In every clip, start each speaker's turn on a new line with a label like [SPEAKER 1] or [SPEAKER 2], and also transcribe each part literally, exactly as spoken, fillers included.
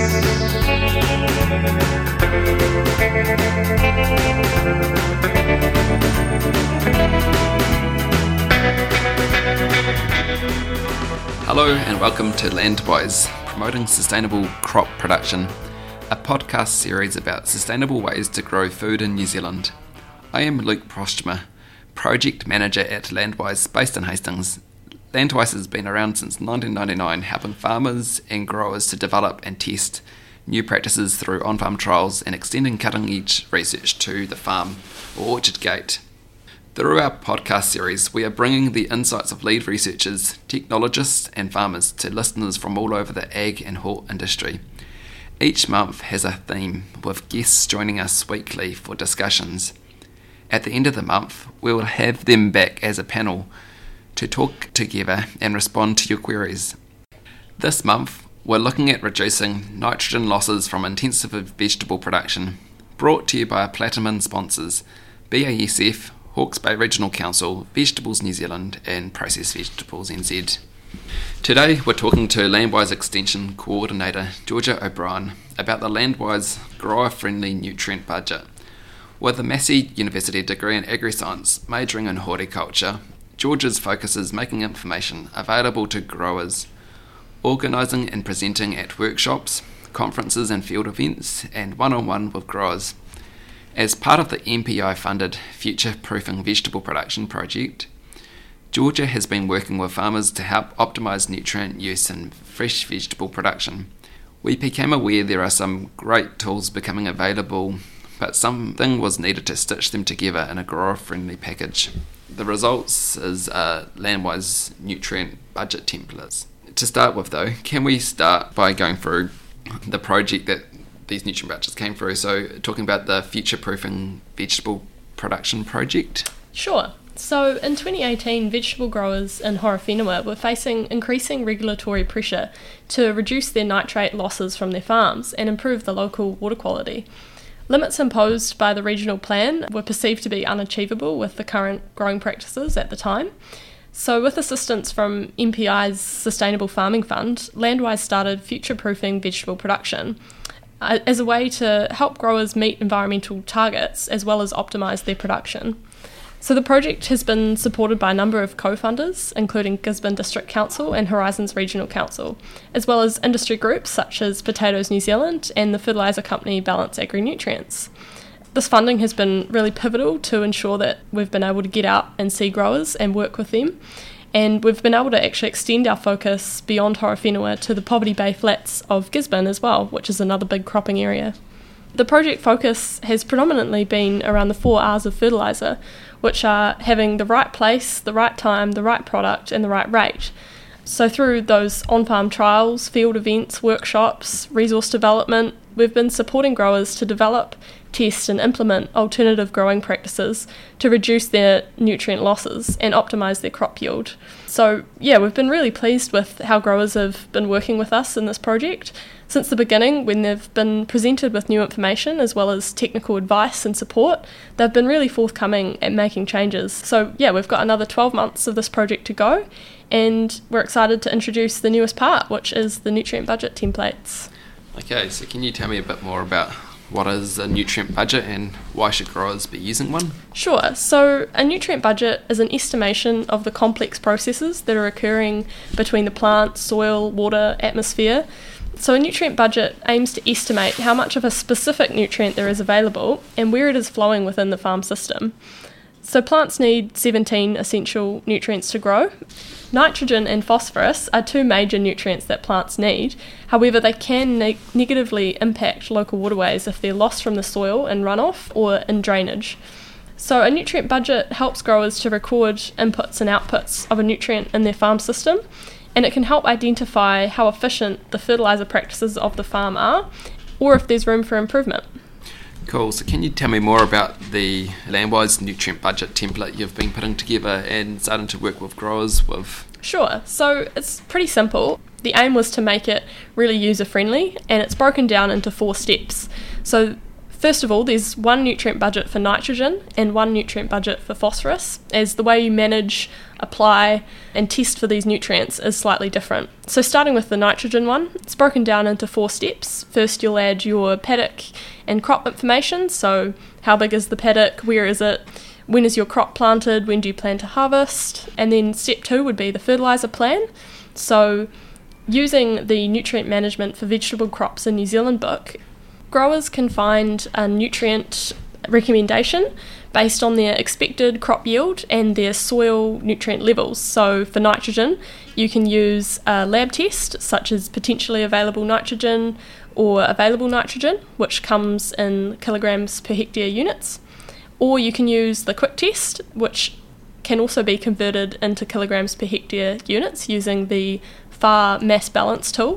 [SPEAKER 1] Hello and welcome to Landwise, promoting sustainable crop production, a podcast series about sustainable ways to grow food in New Zealand. I am Luke Prostmer, Project Manager at Landwise based in Hastings. Landwise has been around since nineteen ninety-nine, helping farmers and growers to develop and test new practices through on-farm trials and extending cutting-edge research to the farm or orchard gate. Through our podcast series, we are bringing the insights of lead researchers, technologists and farmers to listeners from all over the ag and hort industry. Each month has a theme, with guests joining us weekly for discussions. At the end of the month, we will have them back as a panel to talk together and respond to your queries. This month, we're looking at reducing nitrogen losses from intensive vegetable production, brought to you by our Platinum sponsors, B A S F, Hawke's Bay Regional Council, Vegetables New Zealand and Processed Vegetables N Z. Today we're talking to Landwise Extension Coordinator Georgia O'Brien about the Landwise grower-friendly nutrient budget. With a Massey University degree in agri-science, majoring in horticulture, Georgia's focus is making information available to growers, organising and presenting at workshops, conferences and field events, and one-on-one with growers. As part of the M P I-funded Future Proofing Vegetable Production project, Georgia has been working with farmers to help optimise nutrient use in fresh vegetable production. We became aware there are some great tools becoming available, but something was needed to stitch them together in a grower-friendly package. The results is uh, Landwise nutrient budget templates. To start with though, can we start by going through the project that these nutrient budgets came through, so talking about the Future Proofing Vegetable Production project?
[SPEAKER 2] Sure. So in twenty eighteen, vegetable growers in Horowhenua were facing increasing regulatory pressure to reduce their nitrate losses from their farms and improve the local water quality. Limits imposed by the regional plan were perceived to be unachievable with the current growing practices at the time. So with assistance from M P I's Sustainable Farming Fund, Landwise started Future Proofing Vegetable Production as a way to help growers meet environmental targets as well as optimise their production. So the project has been supported by a number of co-funders, including Gisborne District Council and Horizons Regional Council, as well as industry groups such as Potatoes New Zealand and the fertiliser company Balance Agri-Nutrients. This funding has been really pivotal to ensure that we've been able to get out and see growers and work with them. And we've been able to actually extend our focus beyond Horowhenua to the Poverty Bay Flats of Gisborne as well, which is another big cropping area. The project focus has predominantly been around the four R's of fertiliser, which are having the right place, the right time, the right product and the right rate. So through those on-farm trials, field events, workshops, resource development, we've been supporting growers to develop, test and implement alternative growing practices to reduce their nutrient losses and optimise their crop yield. So yeah, we've been really pleased with how growers have been working with us in this project. Since the beginning, when they've been presented with new information as well as technical advice and support, they've been really forthcoming at making changes. So yeah, we've got another twelve months of this project to go, and we're excited to introduce the newest part, which is the nutrient budget templates.
[SPEAKER 1] Okay, so can you tell me a bit more about what is a nutrient budget and why should growers be using one?
[SPEAKER 2] Sure. So a nutrient budget is an estimation of the complex processes that are occurring between the plant, soil, water, atmosphere. So a nutrient budget aims to estimate how much of a specific nutrient there is available and where it is flowing within the farm system. So plants need seventeen essential nutrients to grow. Nitrogen and phosphorus are two major nutrients that plants need. However, they can ne- negatively impact local waterways if they're lost from the soil in runoff or in drainage. So a nutrient budget helps growers to record inputs and outputs of a nutrient in their farm system, and it can help identify how efficient the fertiliser practices of the farm are, or if there's room for improvement.
[SPEAKER 1] Cool, so can you tell me more about the Landwise nutrient budget template you've been putting together and starting to work with growers with?
[SPEAKER 2] Sure, so it's pretty simple. The aim was to make it really user-friendly, and it's broken down into four steps. So First of all, there's one nutrient budget for nitrogen and one nutrient budget for phosphorus, as the way you manage, apply and test for these nutrients is slightly different. So starting with the nitrogen one, it's broken down into four steps. First, you'll add your paddock and crop information, so how big is the paddock, where is it, when is your crop planted, when do you plan to harvest, and then step two would be the fertiliser plan. So using the nutrient management for vegetable crops in New Zealand book, growers can find a nutrient recommendation based on their expected crop yield and their soil nutrient levels. So for nitrogen, you can use a lab test such as potentially available nitrogen or available nitrogen, which comes in kilograms per hectare units. Or you can use the quick test, which can also be converted into kilograms per hectare units using the F A R mass balance tool.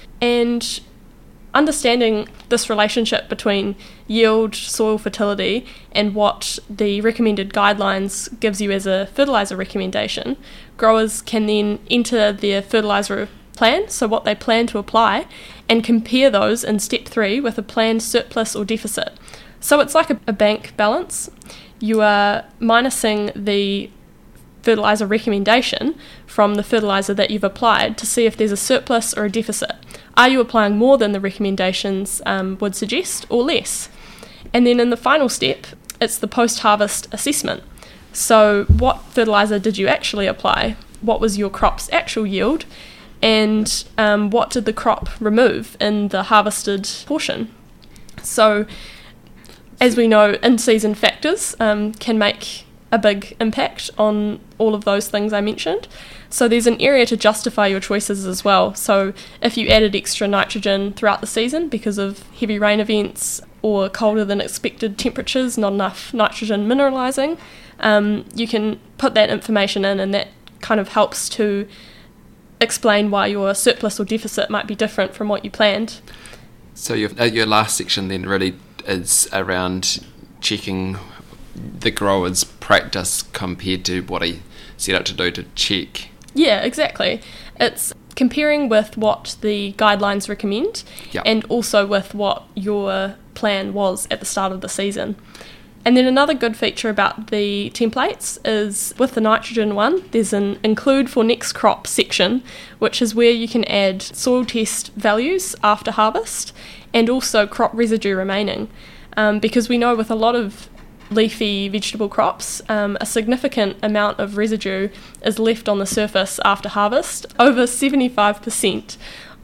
[SPEAKER 2] And understanding this relationship between yield, soil fertility, and what the recommended guidelines gives you as a fertiliser recommendation, growers can then enter their fertiliser plan, so what they plan to apply, and compare those in step three with a planned surplus or deficit. So it's like a, a bank balance. You are minusing the fertiliser recommendation from the fertiliser that you've applied to see if there's a surplus or a deficit. Are you applying more than the recommendations um, would suggest or less? And then in the final step, it's the post-harvest assessment. So what fertiliser did you actually apply? What was your crop's actual yield? And um, what did the crop remove in the harvested portion? So as we know, in-season factors um, can make a big impact on all of those things I mentioned. So there's an area to justify your choices as well. So if you added extra nitrogen throughout the season because of heavy rain events or colder than expected temperatures, not enough nitrogen mineralising, um, you can put that information in, and that kind of helps to explain why your surplus or deficit might be different from what you planned.
[SPEAKER 1] So your, uh, your last section then really is around checking the grower's practice compared to what he set out to do to check.
[SPEAKER 2] Yeah, exactly. It's comparing with what the guidelines recommend,
[SPEAKER 1] yep,
[SPEAKER 2] and also with what your plan was at the start of the season. And then another good feature about the templates is with the nitrogen one, there's an include for next crop section, which is where you can add soil test values after harvest and also crop residue remaining. Um, because we know with a lot of leafy vegetable crops, um, a significant amount of residue is left on the surface after harvest. Over seventy-five percent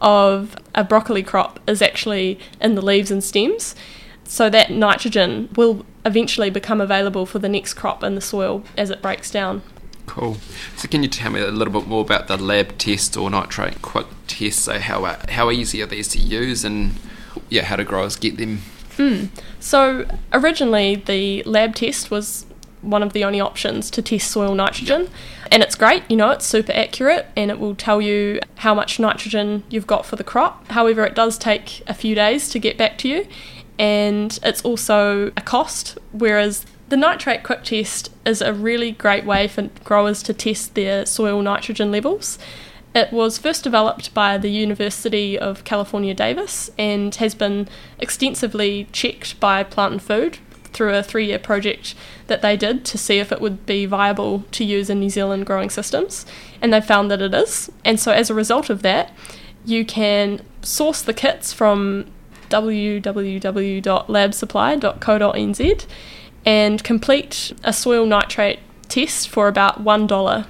[SPEAKER 2] of a broccoli crop is actually in the leaves and stems. So that nitrogen will eventually become available for the next crop in the soil as it breaks down.
[SPEAKER 1] Cool. So can you tell me a little bit more about the lab test or nitrate quick test? So how how easy are these to use, and yeah, how do growers get them?
[SPEAKER 2] Mm. So originally the lab test was one of the only options to test soil nitrogen, and it's great, you know, it's super accurate and it will tell you how much nitrogen you've got for the crop. However, it does take a few days to get back to you, and it's also a cost, whereas the nitrate quick test is a really great way for growers to test their soil nitrogen levels. It was first developed by the University of California, Davis, and has been extensively checked by Plant and Food through a three-year project that they did to see if it would be viable to use in New Zealand growing systems, and they found that it is. And so as a result of that, you can source the kits from w w w dot lab supply dot co dot n z and complete a soil nitrate test for about one dollar.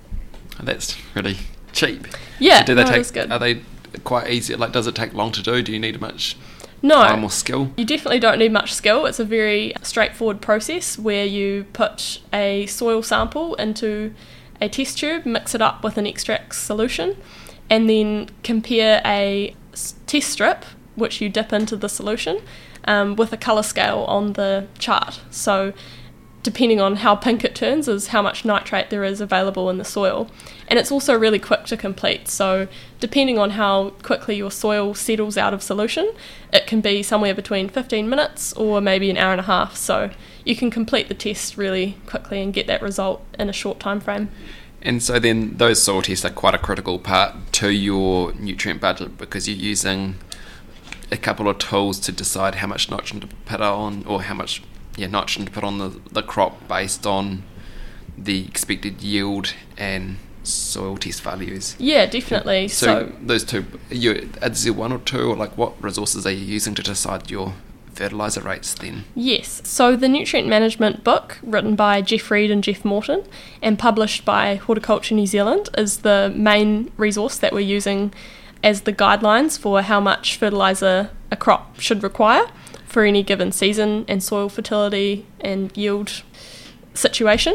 [SPEAKER 1] That's really cheap.
[SPEAKER 2] Yeah,
[SPEAKER 1] so do they
[SPEAKER 2] no,
[SPEAKER 1] take,
[SPEAKER 2] that's good.
[SPEAKER 1] Are they quite easy? Like, does it take long to do? Do you need much
[SPEAKER 2] no,
[SPEAKER 1] time or skill?
[SPEAKER 2] You definitely don't need much skill. It's a very straightforward process where you put a soil sample into a test tube, mix it up with an extract solution, and then compare a test strip, which you dip into the solution, um, with a colour scale on the chart. So depending on how pink it turns is how much nitrate there is available in the soil. And it's also really quick to complete, so depending on how quickly your soil settles out of solution, it can be somewhere between fifteen minutes or maybe an hour and a half, so you can complete the test really quickly and get that result in a short time frame.
[SPEAKER 1] And so then those soil tests are quite a critical part to your nutrient budget, because you're using a couple of tools to decide how much nitrogen to put on, or how much yeah nitrogen to put on the, the crop based on the expected yield and soil test values.
[SPEAKER 2] Yeah, definitely.
[SPEAKER 1] So, so those two, you, is there one or two, or like what resources are you using to decide your fertiliser rates then?
[SPEAKER 2] Yes, so the Nutrient Management book, written by Jeff Reed and Jeff Morton and published by Horticulture New Zealand, is the main resource that we're using as the guidelines for how much fertiliser a crop should require for any given season and soil fertility and yield situation.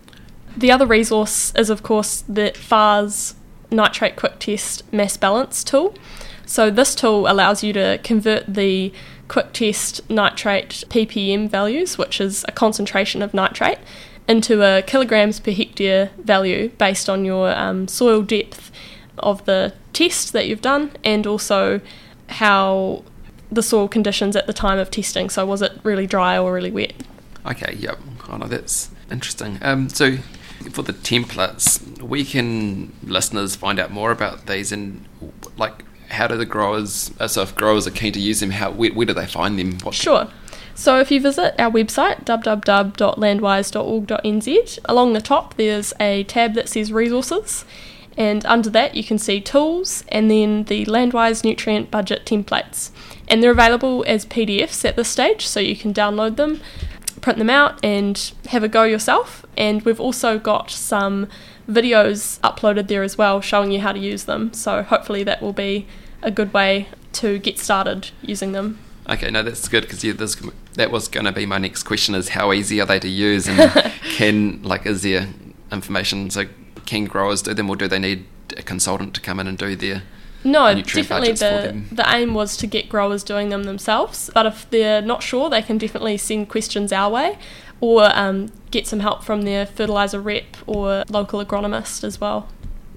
[SPEAKER 2] The other resource is, of course, the F A R's Nitrate Quick Test Mass Balance tool. So this tool allows you to convert the quick test nitrate P P M values, which is a concentration of nitrate, into a kilograms per hectare value based on your um, soil depth of the test that you've done, and also how the soil conditions at the time of testing. So was it really dry or really wet?
[SPEAKER 1] Okay, yep. I know, that's interesting. Um, so for the templates, where can listeners find out more about these, and like how do the growers, so if growers are keen to use them, how where, where do they find them? What
[SPEAKER 2] sure. So if you visit our website, w w w dot landwise dot org dot n z, along the top there's a tab that says resources, and under that you can see tools and then the Landwise nutrient budget templates. And they're available as P D Fs at this stage, so you can download them, print them out and have a go yourself. And we've also got some videos uploaded there as well showing you how to use them, so hopefully that will be a good way to get started using them.
[SPEAKER 1] Okay, no, that's good, because yeah, this, that was going to be my next question, is how easy are they to use, and can, like, is there information, so can growers do them, or do they need a consultant to come in and do their
[SPEAKER 2] No,
[SPEAKER 1] nutrient
[SPEAKER 2] definitely
[SPEAKER 1] budgets for
[SPEAKER 2] the,
[SPEAKER 1] them?
[SPEAKER 2] the aim was to get growers doing them themselves, but if they're not sure, they can definitely send questions our way, or um, get some help from their fertiliser rep or local agronomist as well.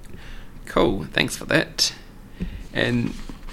[SPEAKER 1] Cool, thanks for that. And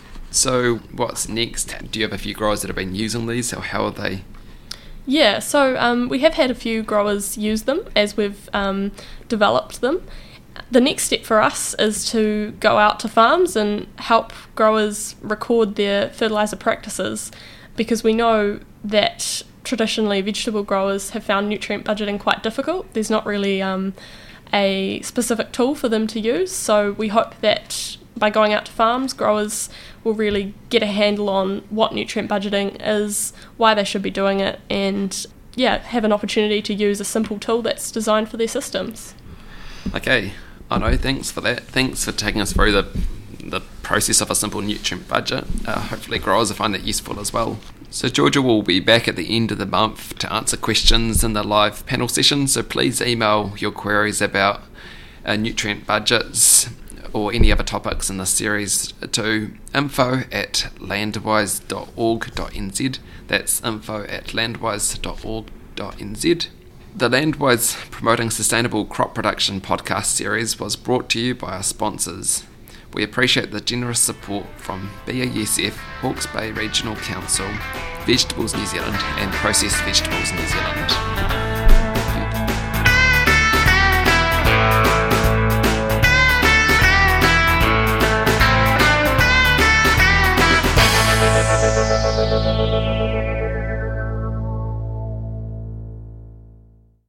[SPEAKER 1] so what's next? Do you have a few growers that have been using these, or how are they?
[SPEAKER 2] Yeah, so um, we have had a few growers use them as we've um, developed them. The next step for us is to go out to farms and help growers record their fertiliser practices, because we know that traditionally vegetable growers have found nutrient budgeting quite difficult. There's not really um, a specific tool for them to use, so we hope that by going out to farms, growers will really get a handle on what nutrient budgeting is, why they should be doing it, and yeah, have an opportunity to use a simple tool that's designed for their systems.
[SPEAKER 1] Okay, I know, thanks for that. Thanks for taking us through the the process of a simple nutrient budget. Uh, hopefully growers will find that useful as well. So Georgia will be back at the end of the month to answer questions in the live panel session, so please email your queries about uh, nutrient budgets or any other topics in this series to info at landwise dot org dot n z. That's info at landwise dot org dot n z. The Landwise Promoting Sustainable Crop Production podcast series was brought to you by our sponsors. We appreciate the generous support from B A S F, Hawke's Bay Regional Council, Vegetables New Zealand and Processed Vegetables New Zealand.